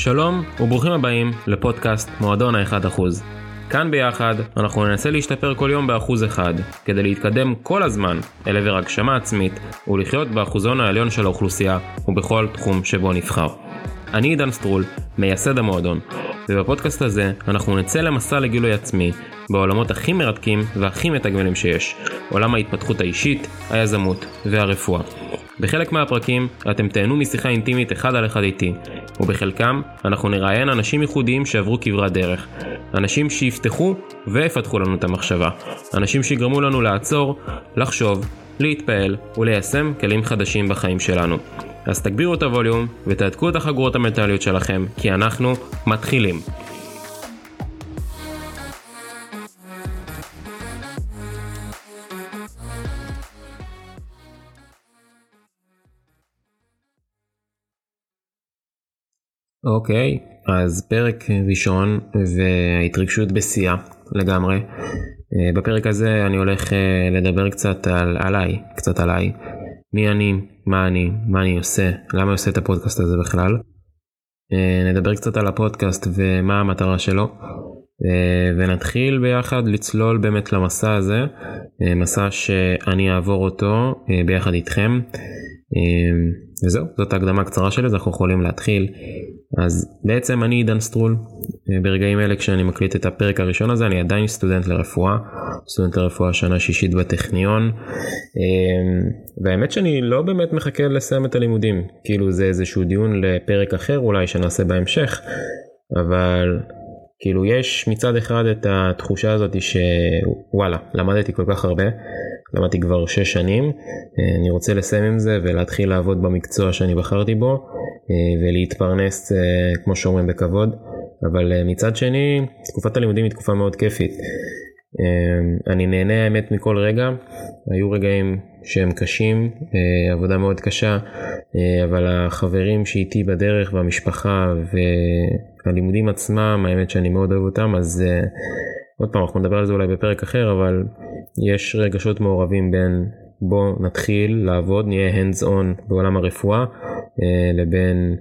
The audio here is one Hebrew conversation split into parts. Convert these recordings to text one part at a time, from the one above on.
שלום וברוכים הבאים לפודקאסט מועדון ה-1%. כאן ביחד אנחנו ננסה להשתפר כל יום ב1% כדי להתקדם כל הזמן אל עבר הגשמה עצמית ולחיות באחוזון העליון של האוכלוסייה ובכל תחום שבו נבחר. אני עידן סטרול, מייסד המועדון, ובפודקאסט הזה אנחנו נצא למסע לגילוי עצמי בעולמות הכי מרתקים והכי מתגמלים שיש, עולם ההתפתחות האישית, היזמות והרפואה. בחלק מהפרקים אתם תהנו משיחה אינטימית אחד על אחד איתי, ובחלקם אנחנו נראיין אנשים ייחודיים שעברו כברת דרך, אנשים שיפתחו ויפתחו לנו את המחשבה, אנשים שיגרמו לנו לעצור, לחשוב, להתפעל וליישם כלים חדשים בחיים שלנו. אז תגבירו את הווליום ותעתקו את החגורות המנטליות שלכם, כי אנחנו מתחילים. אוקיי, אז פרק ראשון וההתרגשות בשיאה לגמרי. בפרק הזה אני הולך לדבר קצת עליי, מי אני, מה אני עושה, למה אני עושה את הפודקאסט הזה בכלל. נדבר קצת על הפודקאסט ומה המטרה שלו, ונתחיל ביחד לצלול באמת למסע הזה, מסע שאני אעבור אותו ביחד איתכם. וזהו, זאת ההקדמה הקצרה שלי, אז אנחנו יכולים להתחיל. אז בעצם אני עידן סטרול. ברגעים אלה כשאני מקליט את הפרק הראשון הזה, אני עדיין סטודנט לרפואה שנה שישית בטכניון, והאמת שאני לא באמת מחכה לסיים את הלימודים, כאילו זה איזשהו דיון לפרק אחר אולי שנעשה בהמשך, אבל כאילו יש מצד אחד את התחושה הזאת שוואלה, למדתי כל כך הרבה, למדתי כבר 6 שנים, אני רוצה לסיים עם זה ולהתחיל לעבוד במקצוע שאני בחרתי בו, ולהתפרנס כמו שאומרים בכבוד. אבל מצד שני, תקופת הלימודים היא תקופה מאוד כיפית. אני נהנה האמת מכל רגע, היו רגעים שהם קשים, עבודה מאוד קשה, אבל החברים שאיתי בדרך והמשפחה והלימודים עצמם, האמת שאני מאוד אוהב אותם, אז עוד פעם אנחנו נדבר על זה אולי בפרק אחר, אבל יש רגשות מעורבים בין בוא נתחיל לעבוד, נהיה hands on בעולם הרפואה, לבין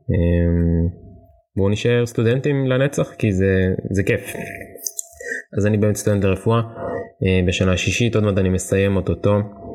בואו נשאר סטודנטים לנצח, כי זה כיף. אז אני באמת סטודנט לרפואה בשנה השישית, עוד מעט אני מסיים אותו.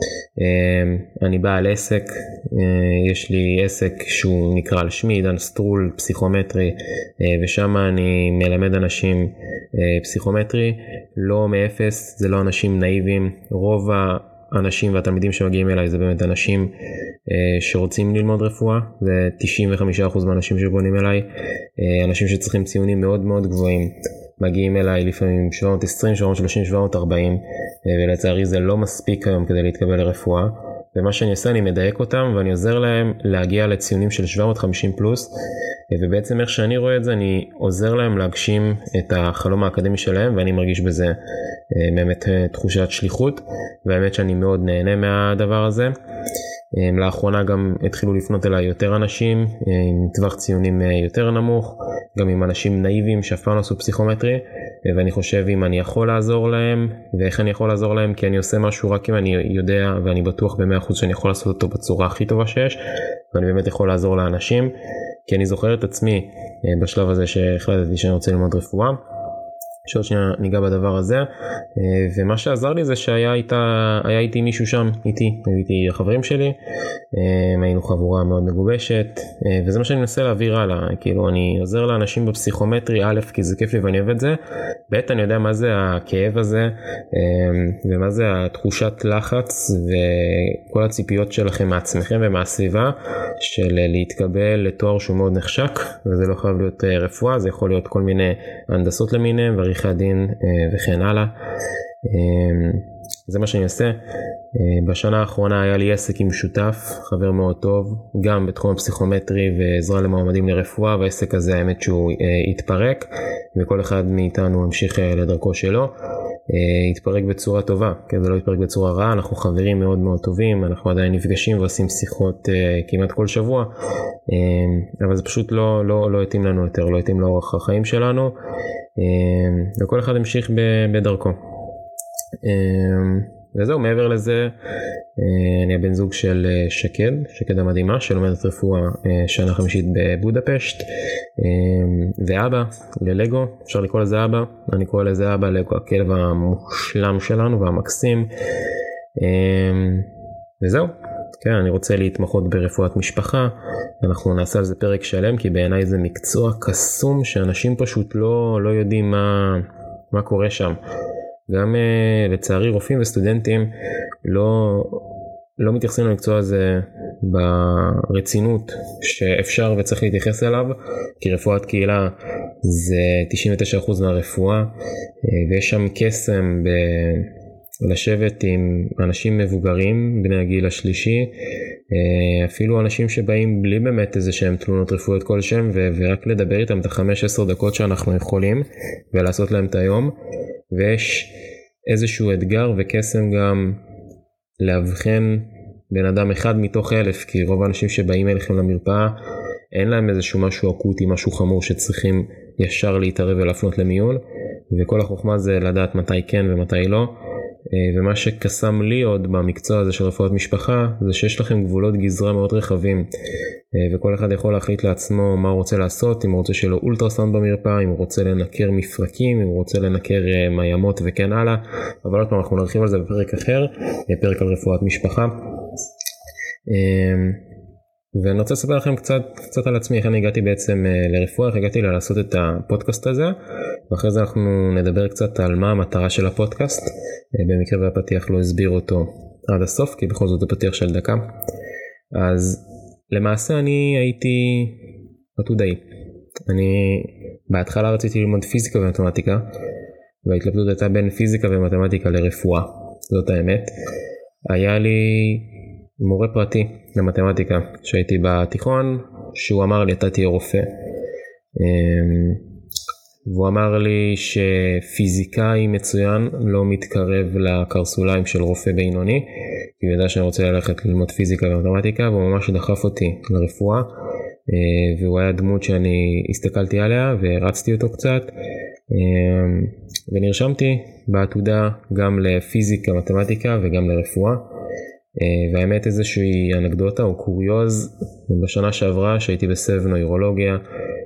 אני בעל עסק, יש לי עסק שהוא נקרא על שמי, עידן סטרול פסיכומטרי, ושם אני מלמד אנשים פסיכומטרי, לא מאפס, זה לא אנשים נאיבים, רוב האנשים והתלמידים שמגיעים אליי זה באמת אנשים שרוצים ללמוד רפואה, זה 95% מהאנשים שבונים אליי, אנשים שצריכים ציונים מאוד מאוד גבוהים, מגיעים אליי לפעמים 720, 730, 740, ולצערי זה לא מספיק היום כדי להתקבל לרפואה, ומה שאני עושה אני מדייק אותם ואני עוזר להם להגיע לציונים של 750 פלוס, ובעצם איך שאני רואה את זה אני עוזר להם להגשים את החלום האקדמי שלהם, ואני מרגיש בזה באמת תחושת שליחות, והאמת שאני מאוד נהנה מהדבר הזה. לאחרונה גם התחילו לפנות אליי יותר אנשים עם טווח ציונים יותר נמוך, גם עם אנשים נאיבים שאף פעם לא עשו פסיכומטרי, ואני חושב אם אני יכול לעזור להם, ואיך אני יכול לעזור להם, כי אני עושה משהו רק אם אני יודע ואני בטוח ב100% שאני יכול לעשות אותו בצורה הכי טובה שיש, ואני באמת יכול לעזור לאנשים, כי אני זוכר את עצמי בשלב הזה שהחלטתי שאני רוצה ללמוד רפואה. שעוד שנייה ניגע בדבר הזה, ומה שעזר לי זה שהיה איתי מישהו שם, איתי החברים שלי, היינו חבורה מאוד מגובשת, וזה מה שאני מנסה להעביר הלאה, כאילו אני עוזר לאנשים בפסיכומטרי, א' כי זה כיף לי ואני אוהב את זה, ב' אני יודע מה זה הכאב הזה, ומה זה התחושת לחץ, וכל הציפיות שלכם מעצמכם ומהסביבה, של להתקבל לתואר שהוא מאוד נחשק, וזה לא חייב להיות רפואה, זה יכול להיות כל מיני הנדסות למיניהם, ועריכי הדין וכן הלאה. זה מה שאני עושה. בשנה האחרונה היה לי עסק עם שותף, חבר מאוד טוב, גם בתחום הפסיכומטרי ועזרה למועמדים לרפואה, והעסק הזה האמת שהוא התפרק, וכל אחד מאיתנו המשיך לדרכו שלו. התפרק בצורה טובה, כי זה לא התפרק בצורה רעה, אנחנו חברים מאוד מאוד טובים, אנחנו עדיין נפגשים ועושים שיחות כמעט כל שבוע, אבל זה פשוט לא התאים לנו יותר, לא התאים לאורח החיים שלנו, וכל אחד המשיך בדרכו. וזהו, מעבר לזה, אני הבן זוג של שקד המדהימה, שלומדת רפואה שנה חמישית בבודפשט, ואבא ללגו, אפשר לקרוא לזה אבא, אני קורא לזה אבא, לגו הכלב המושלם שלנו והמקסים, וזהו. כן, אני רוצה להתמחות ברפואת משפחה, אנחנו נעשה על זה פרק שלם, כי בעיניי זה מקצוע קסום שאנשים פשוט לא יודעים מה קורה שם. גם לצערי רופאים וסטודנטים לא מתייחסים למקצוע הזה ברצינות שאפשר וצריך להתייחס אליו, כי רפואת קהילה זה 99% מהרפואה, ויש שם קסם לשבת עם אנשים מבוגרים בני הגיל השלישי, אפילו אנשים שבאים בלי באמת איזה שהם תלונות רפואיות כלשהם, ורק לדבר איתם את ה-15 דקות שאנחנו יכולים ולעשות להם את היום. ויש איזשהו אתגר וקסם גם להבחן בן אדם אחד מתוך 1,000, כי רוב האנשים שבאים אליכם למרפאה אין להם איזשהו משהו אקוטי, משהו חמור שצריכים ישר להתערב ולהפנות למיון, וכל החוכמה זה לדעת מתי כן ומתי לא. ומה שקסם לי עוד במקצוע הזה של רפואת משפחה, זה שיש לכם גבולות גזרה מאוד רחבים, וכל אחד יכול להחליט לעצמו מה הוא רוצה לעשות, אם הוא רוצה שלו אולטרסאונד במרפאה, אם הוא רוצה לנקר מפרקים, אם הוא רוצה לנקר מיימות וכן הלאה, אבל עוד פעם אנחנו נרחיב על זה בפרק אחר, פרק על רפואת משפחה. ואני רוצה לספר לכם קצת על עצמי, איך אני הגעתי בעצם לרפואה, איך הגעתי לעשות את הפודקאסט הזה, ואחרי זה אנחנו נדבר קצת על מה המטרה של הפודקאסט, במקרה והפתיח לא הסביר אותו עד הסוף, כי בכל זאת זה פתיח של דקה. אז למעשה אני הייתי עתודאי. אני בהתחלה רציתי ללמוד פיזיקה ומתמטיקה, וההתלבטות הייתה בין פיזיקה ומתמטיקה לרפואה, זאת האמת. היה לי מורה פרטי למתמטיקה שהייתי בתיכון, שהוא אמר לי אתה תהיה רופא, והוא אמר לי שפיזיקאי מצוין לא מתקרב לקרסוליים של רופא בינוני, כי הוא ידע שאני רוצה ללכת ללמוד פיזיקה ומתמטיקה, והוא ממש דחף אותי לרפואה, והוא היה דמות שאני הסתכלתי עליה והרצתי אותו קצת, ונרשמתי בעתודה גם לפיזיקה, מתמטיקה וגם לרפואה. והאמת איזושהי אנקדוטה או קוריוז, בשנה שעברה שהייתי בסבב נוירולוגיה,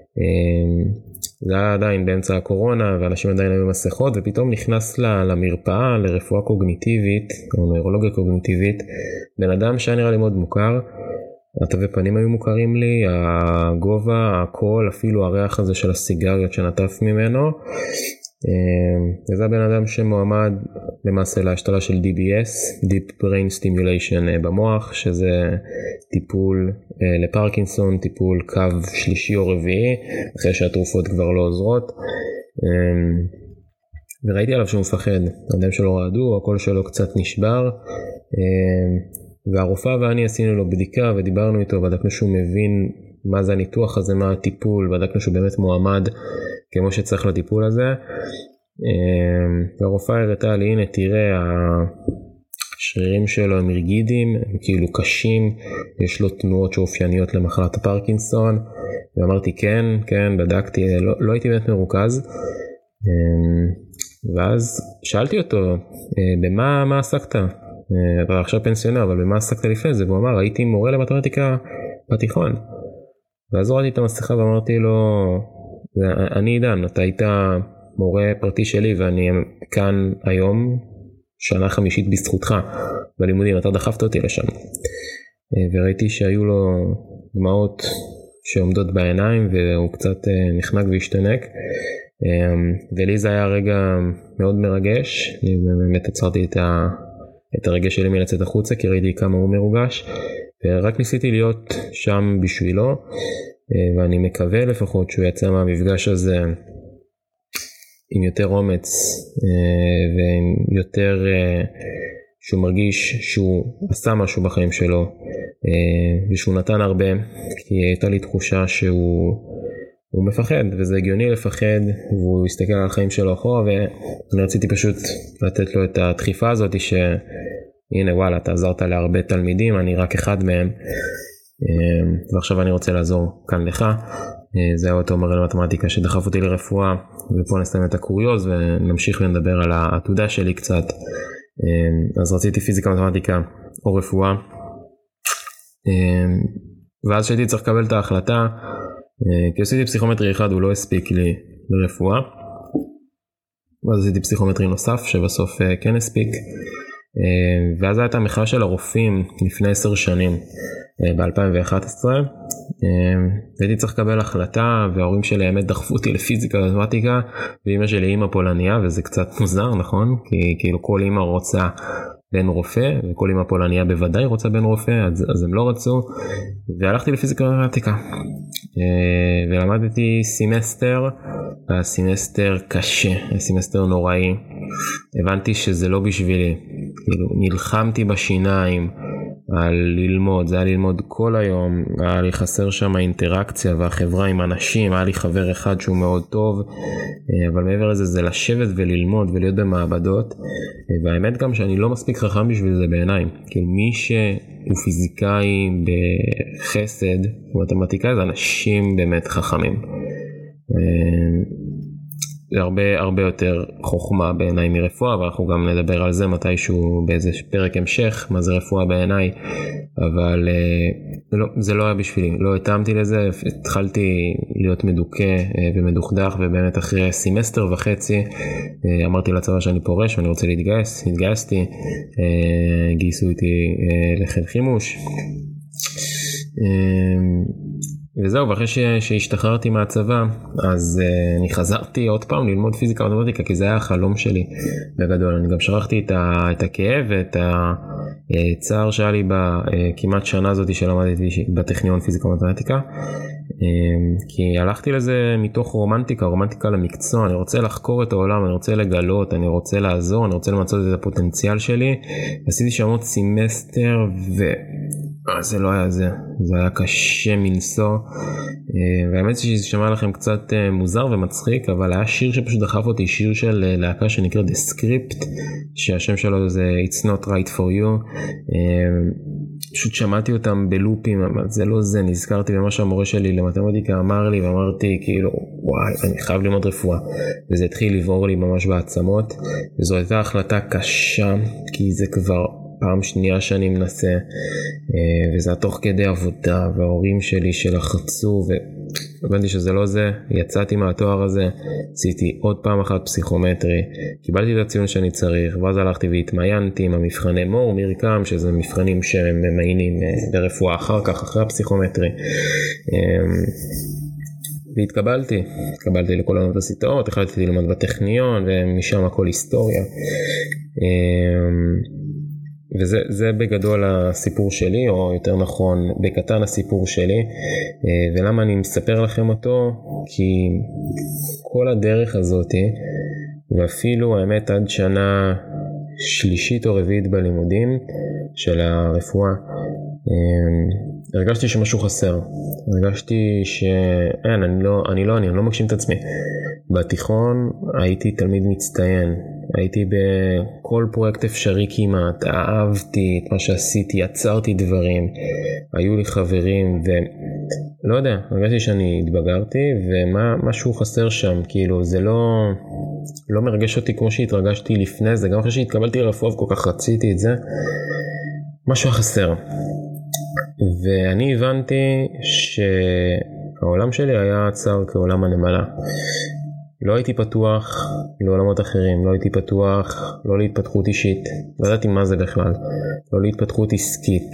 זה היה עדיין באמצע הקורונה ואנשים עדיין היו מסכות, ופתאום נכנס למרפאה לרפואה קוגניטיבית או נוירולוגיה קוגניטיבית בן אדם שהיה נראה לי מאוד מוכר, התווי פנים היו מוכרים לי, הגובה, הקול, אפילו הריח הזה של הסיגריות שנטף ממנו. וזה הבן אדם שמועמד למעשה להשתלה של DBS, Deep Brain Stimulation במוח, שזה טיפול לפרקינסון, טיפול קו שלישי או רביעי, אחרי שהתרופות כבר לא עוזרות. וראיתי עליו שהוא מפחד, האדם שלו רעדו, הקול שלו קצת נשבר, והרופאה ואני עשינו לו בדיקה ודיברנו איתו, בדקנו שהוא מבין מה זה הניתוח הזה, מה הטיפול, בדקנו שהוא באמת מועמד כמו שצריך לטיפול הזה. והרופאה הראתה לי, הנה תראה, השרירים שלו הם ריגידיים, הם כאילו קשים, יש לו תנועות שאופייניות למחלת הפרקינסון, ואמרתי כן, בדקתי, לא הייתי באמת מרוכז. ואז שאלתי אותו, במה עסקת? אתה עכשיו פנסיונר, אבל במה עסקת לפני זה? והוא אמר, הייתי מורה למתמטיקה בתיכון. ואז הורדתי את המסכה ואמרתי לו, אני עידן, אתה היית מורה פרטי שלי ואני כאן היום שנה חמישית בזכותך בלימודים, אתה דחפת אותי לשם. וראיתי שהיו לו דמעות שעומדות בעיניים והוא קצת נחנק והשתנק, ולי זה היה רגע מאוד מרגש. אני באמת עצרתי את הרגש שלי מלצאת החוצה, כי ראיתי כמה הוא מרוגש, ורק ניסיתי להיות שם בשבילו, ואני מקווה לפחות שהוא יצא מהמפגש הזה עם יותר אומץ, ויותר שהוא מרגיש שהוא עשה משהו בחיים שלו, ושהוא נתן הרבה, כי הייתה לי תחושה שהוא מפחד, וזה הגיוני לפחד, והוא הסתכל על החיים שלו אחורה, ואני רציתי פשוט לתת לו את הדחיפה הזאת, שהנה וואלה, אתה עזרת להרבה תלמידים, אני רק אחד מהם, ועכשיו אני רוצה לעזור כאן לך. זה היה אותו מורה למתמטיקה שדחף אותי לרפואה, ופה נסיים את הקוריוז ונמשיך ונדבר על העתודה שלי קצת. אז רציתי פיזיקה, מתמטיקה או רפואה, ואז שהייתי צריך לקבל את ההחלטה, כי עשיתי פסיכומטרי אחד, הוא לא הספיק לי לרפואה, ואז עשיתי פסיכומטרי נוסף שבסוף כן הספיק, ואז הייתה המחאה של הרופאים לפני 10 שנים, ב-2011, והייתי צריך לקבל החלטה, וההורים שלי האמת דחפו אותי לפיזיקה ומתמטיקה, ואמא שלי אימא פולניה, וזה קצת מוזר, נכון? כי כאילו כל אימא רוצה בן רופא, וכל אימא פולניה בוודאי רוצה בן רופא, אז הם לא רצו, והלכתי לפיזיקה ומתמטיקה, ולמדתי סמסטר, הסמסטר קשה, הסמסטר נוראי, הבנתי שזה לא בשבילי, כאילו נלחמתי בשיניים על ללמוד, זה היה ללמוד כל היום, היה לי חסר שם האינטראקציה והחברה עם אנשים, היה לי חבר אחד שהוא מאוד טוב, אבל מעבר לזה זה לשבת וללמוד ולהיות במעבדות, והאמת גם שאני לא מספיק חכם בשביל זה בעיניי, כאילו מי שהוא פיזיקאי בחסד, ומתמטיקאי זה אנשים באמת חכמים. זה הרבה יותר חוכמה בעיניי מרפואה, ואנחנו גם נדבר על זה מתישהו באיזה פרק המשך, מה זה רפואה בעיניי, אבל זה לא היה בשבילי, לא התאמתי לזה, התחלתי להיות מדוכא ומדוכדך, ובאמת אחרי סמסטר וחצי אמרתי לצבא שאני פורש ואני רוצה להתגייס, התגייסתי, גייסו איתי לחיל חימוש, וזהו, ואחרי שהשתחררתי מהצבא, אז אני חזרתי עוד פעם ללמוד פיזיקה ומתמטיקה, כי זה היה החלום שלי בגדול. אני גם שכחתי את הכאב ואת הצער שהיה לי בכמעט שנה הזאת שלמדתי בטכניון פיזיקה ומתמטיקה, כי הלכתי לזה מתוך רומנטיקה למקצוע, אני רוצה לחקור את העולם, אני רוצה לגלות, אני רוצה לעזור, אני רוצה למצוא את הפוטנציאל שלי. עשיתי שם עוד סמסטר זה לא היה זה היה קשה מנסוע, והאמת שזה שמע לכם קצת מוזר ומצחיק, אבל היה שיר שפשוט דחף אותי, שיר של להקה שנקרא The Script, שהשם שלו זה It's Not Right For You, פשוט שמעתי אותם בלופים, אבל זה לא זה, נזכרתי במה שהמורה שלי למתמטיקה אמר לי, ואמרתי כאילו וואי, אני חייב ללמוד רפואה, וזה התחיל לבעור לי ממש בעצמות, וזו הייתה החלטה קשה, כי זה כבר פעם שנייה שאני מנסה, וזה תוך כדי עבודה, וההורים שלי שלחצו, והבנתי שזה לא זה, יצאתי מהתואר הזה, עשיתי עוד פעם אחת פסיכומטרי, קיבלתי את הציון שאני צריך, ואז הלכתי והתמיינתי עם המבחני מור, מרקם, שזה מבחנים שהם ממיינים ברפואה אחר כך, אחרי הפסיכומטרי, והתקבלתי לכל האוניברסיטאות, החלטתי ללמוד בטכניון, ומשם הכל היסטוריה, וזה בגדול הסיפור שלי, או יותר נכון בקטן הסיפור שלי, ולמה אני מספר לכם אותו, כי כל הדרך הזאת, ואפילו האמת עד שנה שלישית או רביעית בלימודים של הרפואה, הרגשתי שמשהו חסר, הרגשתי אני לא מגשים את עצמי. בתיכון הייתי תלמיד מצטיין, הייתי בכל פרויקט אפשרי כמעט, אהבתי את מה שעשיתי, יצרתי דברים, היו לי חברים, ולא יודע, הרגשתי שאני התבגרתי, ומשהו חסר שם, כאילו זה לא מרגש אותי כמו שהתרגשתי לפני זה, גם אחרי שהתקבלתי לרפואה וכל כך רציתי את זה, משהו חסר. ואני הבנתי שהעולם שלי היה עצר כעולם הנמלה. לא הייתי פתוח לעולמות אחרים, לא הייתי פתוח לא להתפתחות אישית, לא ידעתי מה זה בכלל, לא להתפתחות עסקית,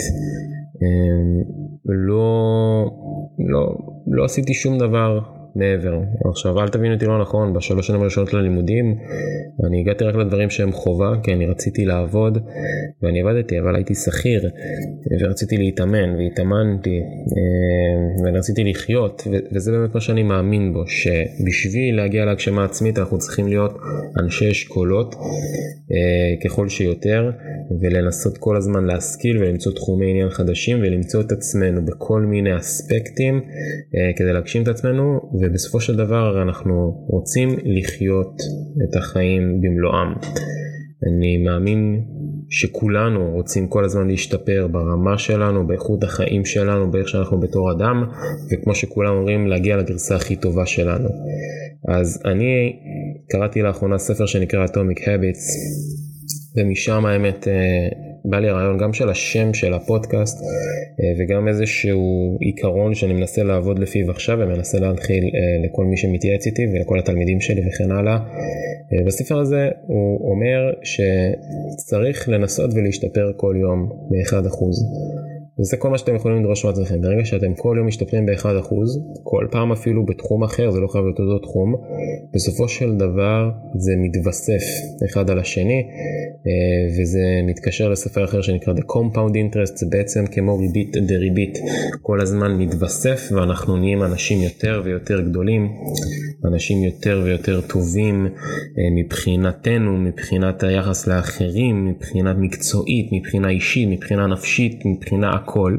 לא עשיתי שום דבר מעבר. עכשיו אל תבינו אותי לא נכון, בשלוש שנים הראשונות ללימודים אני הגעתי רק לדברים שהם חובה, כי אני רציתי לעבוד ואני עבדתי, אבל הייתי שכיר ורציתי להתאמן והתאמנתי ורציתי לחיות, וזה באמת מה שאני מאמין בו, שבשביל להגיע להגשמה עצמית אנחנו צריכים להיות אנשי אשכולות ככל שיותר, ולנסות כל הזמן להשכיל ולמצוא תחומי עניין חדשים ולמצוא את עצמנו בכל מיני אספקטים כדי להגשים את עצמנו, ובסופו של דבר אנחנו רוצים לחיות את החיים במלואם. אני מאמין שכולנו רוצים כל הזמן להשתפר ברמה שלנו, באיכות החיים שלנו, באיך שאנחנו בתור אדם, וכמו שכולם אומרים, להגיע לגרסה הכי טובה שלנו. אז אני קראתי לאחרונה ספר שנקרא Atomic Habits, ומשם האמת בא לי הרעיון גם של השם של הפודקאסט, וגם איזשהו עיקרון שאני מנסה לעבוד לפיו עכשיו, ומנסה להנחיל לכל מי שמתייעץ איתי ולכל התלמידים שלי וכן הלאה. בספר הזה הוא אומר שצריך לנסות ולהשתפר כל יום ב1%. וזה כל מה שאתם יכולים לדרוש מעצמכם. ברגע שאתם כל יום משתפרים ב1%, כל פעם אפילו בתחום אחר, זה לא חייב להיות אותו תחום, בסופו של דבר זה מתווסף אחד על השני, וזה מתקשר לספר אחר שנקרא The Compound Interest, זה בעצם כמו ריבית דריבית, כל הזמן מתווסף, ואנחנו נהיים אנשים יותר ויותר גדולים, אנשים יותר ויותר טובים מבחינתנו, מבחינת היחס לאחרים, מבחינת מקצועית, מבחינה אישית, מבחינה נפשית, מבחינה הכל.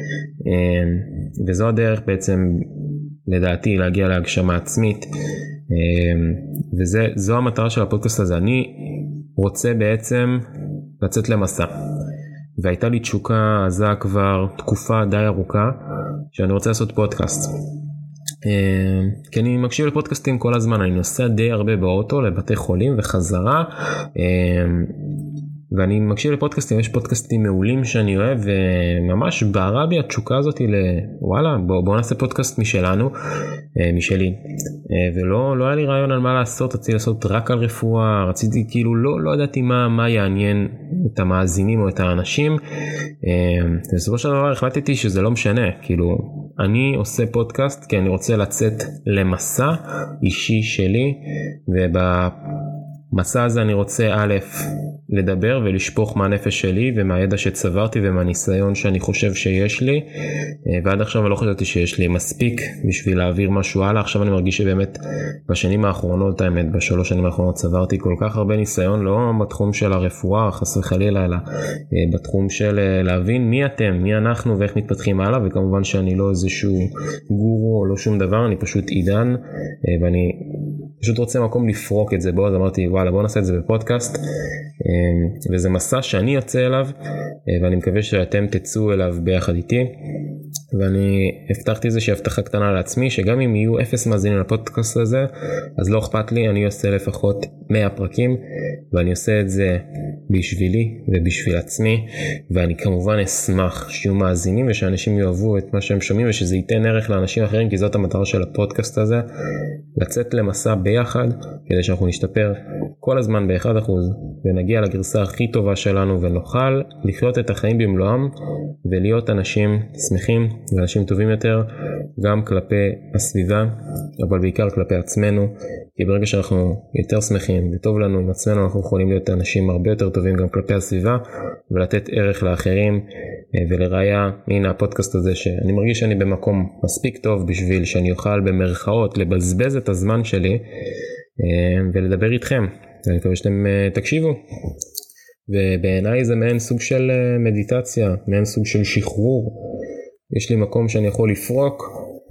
וזו הדרך בעצם לדעתי להגיע להגשמה עצמית, וזו המטרה של הפודקאסט הזה. אני רוצה בעצם לצאת למסע, והייתה לי תשוקה עזה כבר תקופה די ארוכה שאני רוצה לעשות פודקאסט, כי אני מקשיב לפודקאסטים כל הזמן, אני נוסע די הרבה באוטו לבתי חולים וחזרה, ואני מקשיב לפודקאסטים, יש פודקאסטים מעולים שאני אוהב, וממש בערה בי התשוקה הזאת וואלה, בוא נעשה פודקאסט משלנו, משלי. ולא היה לי רעיון על מה לעשות, רציתי לעשות רק על רפואה, רציתי כאילו, לא ידעתי מה יעניין את המאזינים או את האנשים, ובסופו של דבר החלטתי שזה לא משנה, כאילו, אני עושה פודקאסט כי אני רוצה לצאת למסע אישי שלי, במסע הזה אני רוצה לדבר ולשפוך מהנפש שלי ומהידע שצברתי ומהניסיון שאני חושב שיש לי, ועד עכשיו אני לא חשבתי שיש לי מספיק בשביל להעביר משהו הלאה. עכשיו אני מרגיש שבאמת בשנים האחרונות, האמת ב3 שנים האחרונות צברתי כל כך הרבה ניסיון, לא בתחום של הרפואה חס וחלילה, אלא בתחום של להבין מי אתם, מי אנחנו ואיך מתפתחים הלאה, וכמובן שאני לא איזשהו גורו או לא שום דבר, אני פשוט עידן, ואני פשוט רוצה מקום לפרוק את זה בו, אז אמרתי וואלה בוא נעשה את זה בפודקאסט, וזה מסע שאני יוצא אליו, ואני מקווה שאתם תצאו אליו ביחד איתי, ואני הבטחתי איזושהי הבטחה קטנה לעצמי, שגם אם יהיו 0 מאזינים לפודקאסט הזה, אז לא אכפת לי, אני עושה לפחות 100 פרקים, ואני עושה את זה בשבילי ובשביל עצמי, ואני כמובן אשמח שיהיו מאזינים, ושאנשים יאהבו את מה שהם שומעים, ושזה ייתן ערך לאנשים אחרים, כי זאת המטרה של הפודקאסט הזה, לצאת למסע ביחד, כדי שאנחנו נשתפר כל הזמן ב1%, ונגיע לגרסה הכי טובה שלנו, ונוכל לחיות את החיים במלואם, ולהיות אנשים שמחים, ואנשים טובים יותר, גם כלפי הסביבה, אבל בעיקר כלפי עצמנו, כי ברגע שאנחנו יותר שמחים וטוב לנו עם עצמנו, אנחנו יכולים להיות אנשים הרבה יותר טובים גם כלפי הסביבה, ולתת ערך לאחרים. ולראיה, הנה הפודקאסט הזה שאני מרגיש שאני במקום מספיק טוב בשביל שאני אוכל במרכאות לבזבז את הזמן שלי ולדבר איתכם. אני מקווה שאתם תקשיבו. ובעיניי זה מעין סוג של מדיטציה, מעין סוג של שחרור. יש לי מקום שאני יכול לפרוק,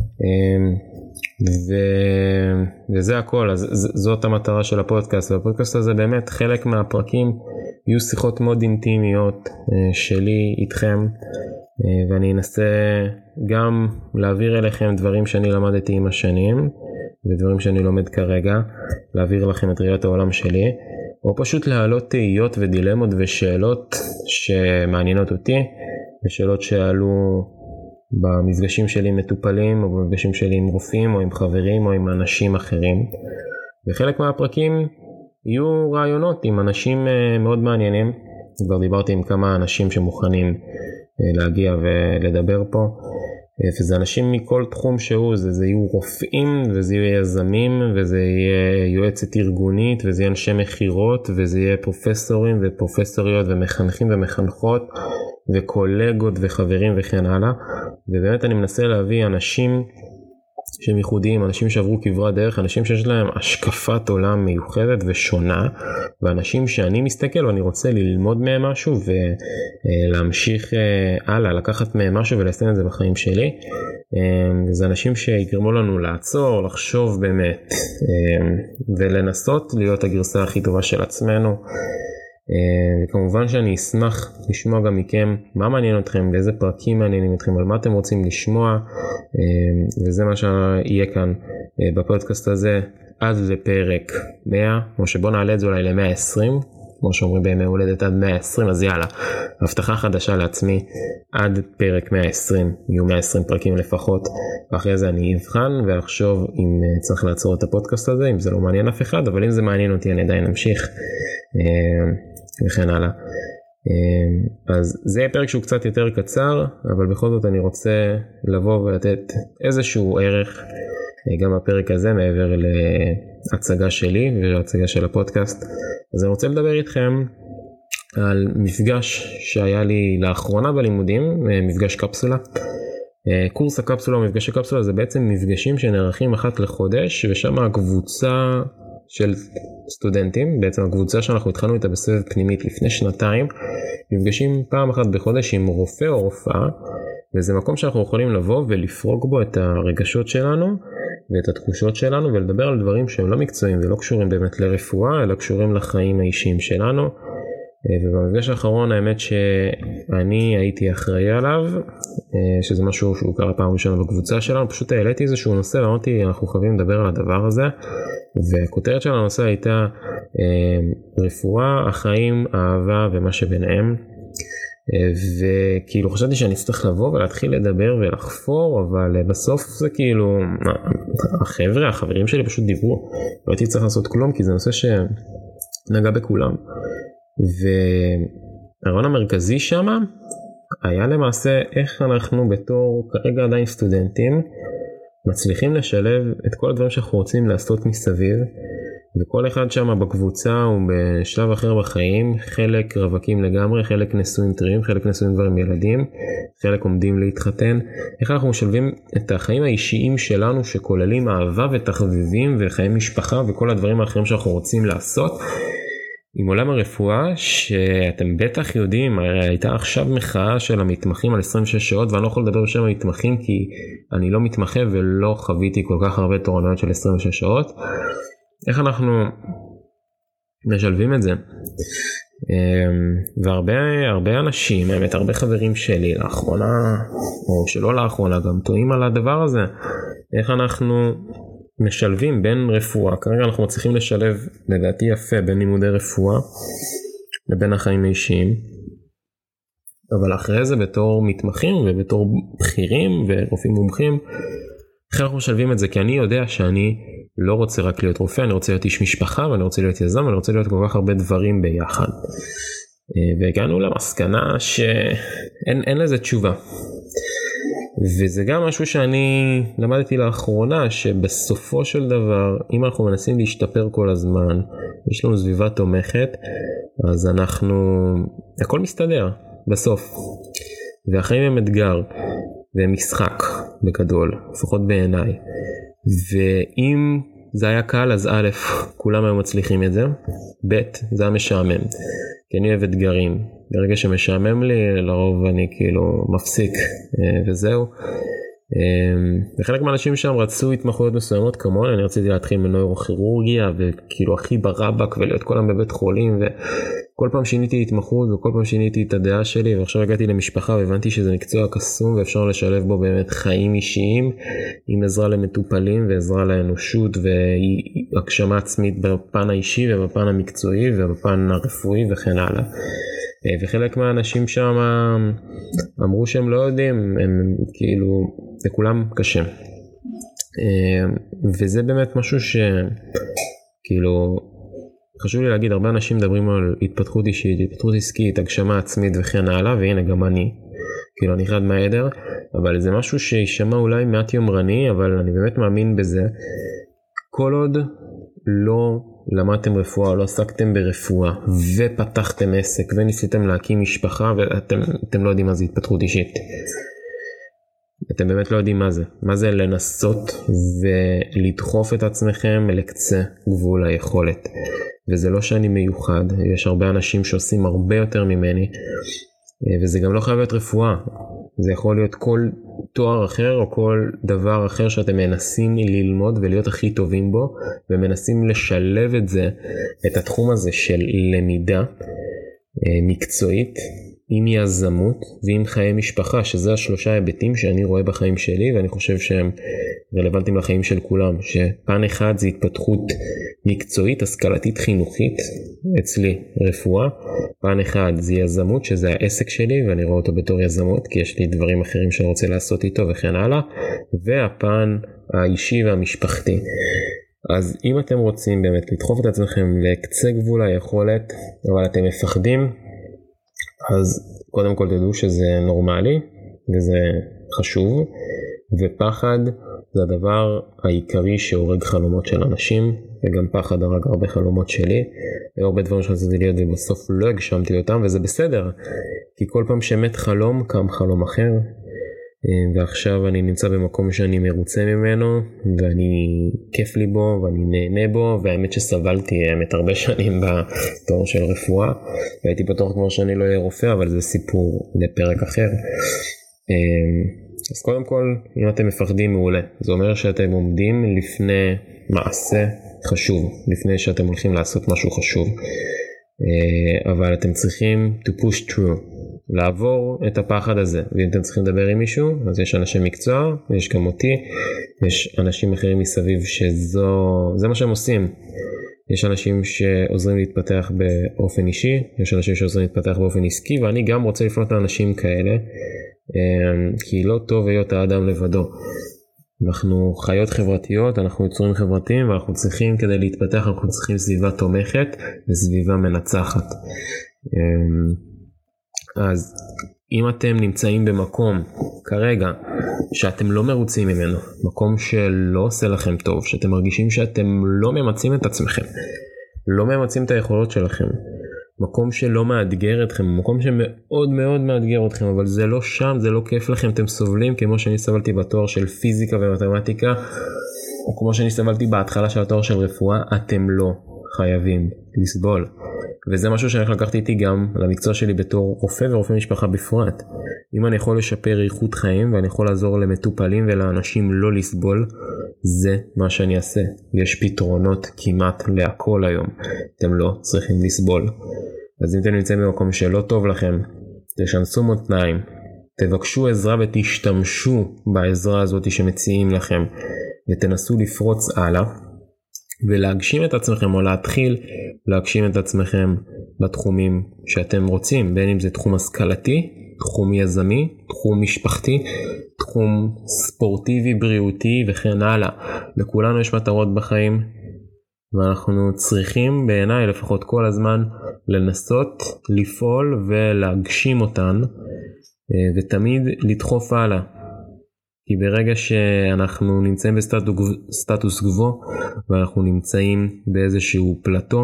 וזה הכל. אז זאת המטרה של הפודקאסט. והפודקאסט הזה באמת חלק מהפרקים יהיו שיחות מאוד אינטימיות שלי איתכם, ואני אנסה גם להעביר אליכם דברים שאני למדתי עם השנים, ודברים שאני לומד כרגע, להעביר לכם את ראיית העולם שלי, או פשוט להעלות תהיות ודילמות ושאלות שמעניינות אותי, ושאלות שעלו במפגשים שלי עם מטופלים, או במפגשים שלי עם רופאים, או עם חברים, או עם אנשים אחרים. וחלק מהפרקים יהיו רעיונות עם אנשים מאוד מעניינים. כבר דיברתי עם כמה אנשים שמוכנים להגיע ולדבר פה, וזה אנשים מכל תחום שהוא, זה יהיו רופאים, וזה יהיו יזמים, וזה יהיה יועצת ארגונית, וזה יהיה אנשי מחירות, וזה יהיה פרופסורים ופרופסוריות ומחנכים ומחנכות, וקולגות וחברים וכן הלאה. ובאמת אני מנסה להביא אנשים שהם ייחודיים, אנשים שעברו כברת דרך, אנשים שיש להם השקפת עולם מיוחדת ושונה, ואנשים שאני מסתכל ואני רוצה ללמוד מהם משהו ולהמשיך הלאה, לקחת מהם משהו וליישם את זה בחיים שלי. זה אנשים שיגרמו לנו לעצור, לחשוב באמת, ולנסות להיות הגרסה הכי טובה של עצמנו. וכמובן שאני אשמח לשמוע גם מכם מה מעניין אתכם, באיזה פרקים מעניינים אתכם, על מה אתם רוצים לשמוע, וזה מה שיהיה כאן בפודקאסט הזה עד לפרק 100, או שבוא נעלה את זה אולי ל-120, כמו שאומרים בימי הולדת עד 120, אז יאללה, הבטחה חדשה לעצמי, עד פרק 120, יהיו 120 פרקים לפחות, ואחרי זה אני אבחן ואחשוב אם צריך לעצור את הפודקאסט הזה, אם זה לא מעניין אף אחד, אבל אם זה מעניין אותי אני עדיין אמשיך, וכן הלאה. אז זה פרק שהוא קצת יותר קצר, אבל בכל זאת אני רוצה לבוא ולתת איזשהו ערך, גם בפרק הזה מעבר להצגה שלי ולהצגה של הפודקאסט. אז אני רוצה לדבר איתכם על מפגש שהיה לי לאחרונה בלימודים, מפגש קפסולה. קורס הקפסולה או מפגש הקפסולה זה בעצם מפגשים שנערכים אחת לחודש, ושם הקבוצה של סטודנטים, בעצם הקבוצה שאנחנו התחלנו איתה בסבב פנימית לפני שנתיים, נפגשים פעם אחת בחודש עם רופא או רופאה, וזה מקום שאנחנו יכולים לבוא ולפרוק בו את הרגשות שלנו ואת התחושות שלנו, ולדבר על דברים שהם לא מקצועיים ולא קשורים באמת לרפואה, אלא קשורים לחיים האישיים שלנו. ובמפגש האחרון האמת שאני הייתי אחראי עליו, שזה משהו שהוא קרה פעם ראשונה בקבוצה שלנו, פשוט העליתי איזשהו נושא ואמרתי אנחנו חייבים לדבר על הדבר הזה, והכותרת של הנושא הייתה רפואה, החיים, האהבה ומה שביניהם. וכאילו חשבתי שאני צריך לבוא ולהתחיל לדבר ולחפור, אבל בסוף זה כאילו החברים שלי פשוט דיברו, לא הייתי צריך לעשות כלום כי זה נושא שנגע בכולם. והרעיון המרכזי שם היה למעשה איך אנחנו בתור כרגע עדיין סטודנטים מצליחים לשלב את כל הדברים שאנחנו רוצים לעשות מסביב, וכל אחד שם בקבוצה הוא בשלב אחר בחיים, חלק רווקים לגמרי, חלק נשואים טריים, חלק נשואים כבר עם ילדים, חלק עומדים להתחתן. איך אנחנו משלבים את החיים האישיים שלנו שכוללים אהבה ותחביבים וחיי משפחה וכל הדברים האחרים שאנחנו רוצים לעשות, עם עולם הרפואה שאתם בטח יודעים, הייתה עכשיו מחאה של המתמחים על 26 שעות, ואני לא יכול לדבר בשם המתמחים כי אני לא מתמחה ולא חוויתי כל כך הרבה תורנויות של 26 שעות. איך אנחנו משלבים את זה? והרבה אנשים, האמת הרבה חברים שלי לאחרונה, או שלא לאחרונה, גם טועים על הדבר הזה. איך אנחנו משלבים בין רפואה, כרגע אנחנו מצליחים לשלב לדעתי יפה בין לימודי רפואה לבין החיים האישיים, אבל אחרי זה בתור מתמחים ובתור בכירים ורופאים מומחים, איך אנחנו משלבים את זה? כי אני יודע שאני לא רוצה רק להיות רופא, אני רוצה להיות איש משפחה ואני רוצה להיות יזם ואני רוצה להיות כל כך הרבה דברים ביחד. והגענו למסקנה שאין לזה תשובה. וזה גם משהו שאני למדתי לאחרונה, שבסופו של דבר, אם אנחנו מנסים להשתפר כל הזמן, יש לנו סביבה תומכת, אז הכל מסתדר בסוף. והחיים הם אתגר, והם משחק בגדול, לפחות בעיניי. ואם זה היה קל, אז א', כולם היו מצליחים את זה, ב', זה היה משעמם, כי אני אוהב אתגרים. ברגע שמשעמם לי, לרוב אני כאילו מפסיק, וזהו. וחלק מהאנשים שם רצו התמחויות מסוימות כמוני, אני רציתי להתחיל מנוירוכירורגיה, וכאילו הכי ברבק, ולהיות כל היום בבית חולים, וכל פעם שיניתי התמחות, וכל פעם שיניתי את הדעה שלי, ועכשיו הגעתי למשפחה, והבנתי שזה מקצוע קסום, ואפשר לשלב בו באמת חיים אישיים, עם עזרה למטופלים, ועזרה לאנושות, והגשמה עצמית בפן האישי, ובפן המקצועי, ובפן הרפואי, וכן הלאה. וחלק מהאנשים שם אמרו שהם לא יודעים, הם כאילו, לכולם קשה. וזה באמת משהו שכאילו, חשוב לי להגיד, הרבה אנשים מדברים על התפתחות אישית, התפתחות עסקית, הגשמה עצמית וכן הלאה, והנה גם אני, כאילו אני אחד מהעדר, אבל זה משהו שישמע אולי מעט יומרני, אבל אני באמת מאמין בזה. כל עוד לא למדתם רפואה או לא עסקתם ברפואה ופתחתם עסק וניסיתם להקים משפחה ואתם לא יודעים מה זה התפתחות אישית, אתם באמת לא יודעים מה זה לנסות ולדחוף את עצמכם לקצה גבול היכולת. וזה לא שאני מיוחד, יש הרבה אנשים שעושים הרבה יותר ממני, וזה גם לא חייב להיות רפואה, זה יכול להיות כל תואר אחר או כל דבר אחר שאתם מנסים ללמוד ולהיות הכי טובים בו, ומנסים לשלב את התחום הזה של למידה מקצועית, עם יזמות ועם חיי משפחה, שזה השלושה היבטים שאני רואה בחיים שלי, ואני חושב שהם רלוונטיים לחיים של כולם, שפן אחד זה התפתחות מקצועית, השכלתית חינוכית, אצלי רפואה, פן אחד זה יזמות, שזה העסק שלי, ואני רואה אותו בתור יזמות, כי יש לי דברים אחרים שאני רוצה לעשות איתו וכן הלאה, והפן האישי והמשפחתי. אז אם אתם רוצים באמת לדחוף את עצמכם לקצה גבול היכולת, אבל אתם מפחדים, אז קודם כל תדעו שזה נורמלי, וזה חשוב, ופחד זה הדבר העיקרי שהורג חלומות של אנשים, וגם פחד הרג הרבה חלומות שלי, הרבה דברים שרציתי להיות ובסוף לא הגשמתי אותם, וזה בסדר, כי כל פעם שמת חלום, קם חלום אחר, ועכשיו אני נמצא במקום שאני מרוצה ממנו, ואני כיף לי בו, ואני נהנה בו, והאמת שסבלתי הרבה שנים בתואר של רפואה, והייתי בטוח כבר שאני לא אהיה רופא, אבל זה סיפור לפרק אחר. אז קודם כל, אם אתם מפחדים מעולה, זה אומר שאתם עומדים לפני מעשה חשוב, לפני שאתם הולכים לעשות משהו חשוב, אבל אתם צריכים to push through, לעבור את הפחד הזה. ואם אתם צריכים לדבר עם מישהו, אז יש אנשי מקצוע, יש גם אותי, יש אנשים אחרים מסביב שזה מה שהם עושים. יש אנשים שעוזרים להתפתח באופן אישי, יש אנשים שעוזרים להתפתח באופן עסקי, ואני גם רוצה לפנות לאנשים כאלה, כי לא טוב להיות האדם לבדו. אנחנו חיות חברתיות, אנחנו יצורים חברתיים, ואנחנו צריכים כדי להתפתח, אנחנו צריכים סביבה תומכת וסביבה מנצחת. אז אם אתם נמצאים במקום כרגע שאתם לא מרוצים ממנו, מקום שלא עושה לכם טוב, שאתם מרגישים שאתם לא ממצים את עצמכם, לא ממצים את היכולות שלכם, מקום שלא מאתגר אתכם, מקום שמאוד מאוד מאתגר אתכם, אבל זה לא שם, זה לא כיף לכם, אתם סובלים כמו שאני סבלתי בתואר של פיזיקה ומתמטיקה, או כמו שאני סבלתי בהתחלה של התואר של רפואה, אתם לא חייבים לסבול. וזה משהו שאני לקחתי איתי גם למקצוע שלי בתור רופא ורופא משפחה בפרט. אם אני יכול לשפר איכות חיים ואני יכול לעזור למטופלים ולאנשים לא לסבול, זה מה שאני אעשה. יש פתרונות כמעט להכל היום. אתם לא צריכים לסבול. אז אם אתם נמצאים במקום שלא טוב לכם, תשנסו מותניים, תבקשו עזרה ותשתמשו בעזרה הזאת שמציעים לכם, ותנסו לפרוץ הלאה, ולהגשים את עצמכם, או להתחיל להגשים את עצמכם בתחומים שאתם רוצים, בין אם זה תחום השכלתי, תחום יזמי, תחום משפחתי, תחום ספורטיבי, בריאותי וכן הלאה. לכולנו יש מטרות בחיים, ואנחנו צריכים בעיניי לפחות כל הזמן לנסות לפעול ולהגשים אותן, ותמיד לדחוף הלאה. כי ברגע שאנחנו נמצאים בסטטוס גבוה, ואנחנו נמצאים באיזשהו פלטו,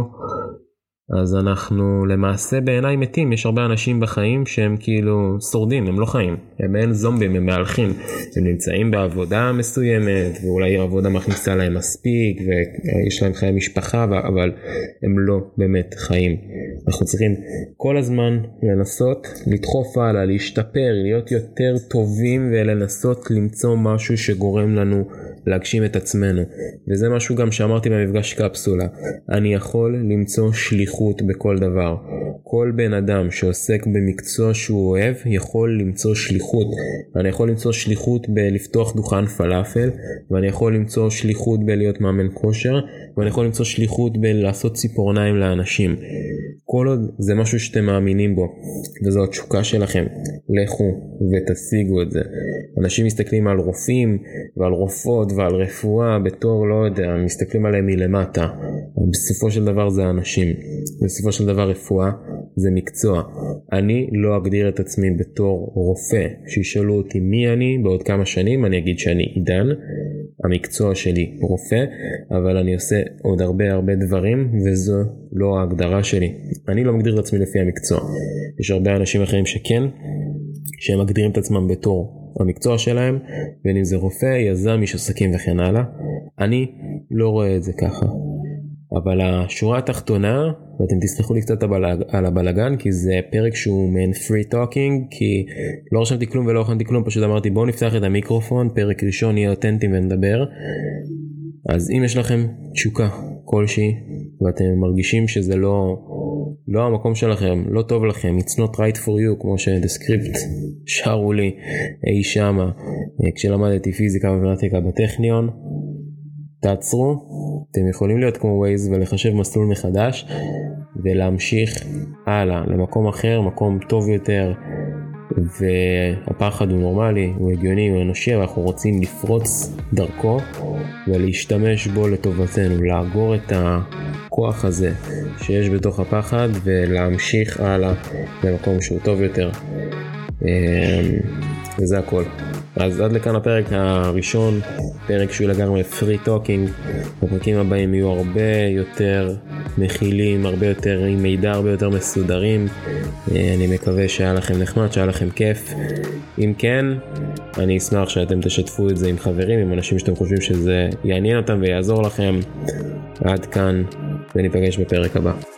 אז אנחנו למעשה בעיניי מתים. יש הרבה אנשים בחיים שהם כאילו שורדים, הם לא חיים, הם אין זומבים, הם מהלכים, הם נמצאים בעבודה מסוימת, ואולי העבודה מכניסה להם מספיק, ויש להם חיי משפחה, אבל הם לא באמת חיים. אנחנו צריכים כל הזמן לנסות לדחוף הלאה, להשתפר, להיות יותר טובים, ולנסות למצוא משהו שגורם לנו להגשים את עצמנו. וזה משהו גם שאמרתי במפגש קפסולה, אני יכול למצוא שליחות בכל דבר. כל בן אדם שעוסק במקצוע שהוא אוהב יכול למצוא שליחות. אני יכול למצוא שליחות בלפתוח דוכן פלאפל, ואני יכול למצוא שליחות בלהיות מאמן כושר, ואני יכול למצוא שליחות בלעשות ציפורניים לאנשים. כל עוד זה משהו שאתם מאמינים בו, וזו התשוקה שלכם, לכו ותשיגו את זה. אנשים מסתכלים על רופאים ועל רופאות ועל רפואה בתור, לא יודע, מסתכלים עליהם מלמטה. בסופו של דבר זה אנשים, בסופו של דבר רפואה זה מקצוע. אני לא אגדיר את עצמי בתור רופא. שישאלו אותי מי אני בעוד כמה שנים, אני אגיד שאני עידן, המקצוע שלי רופא, אבל אני עושה עוד הרבה דברים, וזו לא ההגדרה שלי. אני לא מגדיר את עצמי לפי המקצוע. יש הרבה אנשים אחרים שכן, שהם מגדירים את עצמם בתור המקצוע שלהם, בין אם זה רופא, יזם, איש עסקים וכן הלאה. אני לא רואה את זה ככה. אבל השורה התחתונה, ואתם תסלחו לי קצת על הבלגן, כי זה פרק שהוא מעין free talking, כי לא רשמתי כלום ולא הכנתי כלום, פשוט אמרתי בואו נפתח את המיקרופון, פרק ראשון יהיה אותנטי ונדבר. אז אם יש לכם תשוקה כלשהי ואתם מרגישים שזה לא המקום שלכם, לא טוב לכם, it's not right for you, כמו שדסקריפט שרו לי אי שמה כשלמדתי פיזיקה ומתמטיקה בטכניון. תעצרו, אתם יכולים להיות כמו ווייז ולחשב מסלול מחדש ולהמשיך הלאה למקום אחר, מקום טוב יותר, והפחד הוא נורמלי, הוא הגיוני, הוא אנושי, אבל אנחנו רוצים לפרוץ דרכו ולהשתמש בו לטובתנו, לאגור את הכוח הזה שיש בתוך הפחד ולהמשיך הלאה למקום שהוא טוב יותר. וזה הכל. אז עד לכאן הפרק הראשון, פרק שהוא לגמרי free talking. הפרקים הבאים יהיו הרבה יותר מכילים, הרבה יותר עם מידע, הרבה יותר מסודרים. אני מקווה שהיה לכם נחמד, שהיה לכם כיף. אם כן, אני אשמח שאתם תשתפו את זה עם חברים, עם אנשים שאתם חושבים שזה יעניין אותם ויעזור לכם. עד כאן, וניפגש בפרק הבא.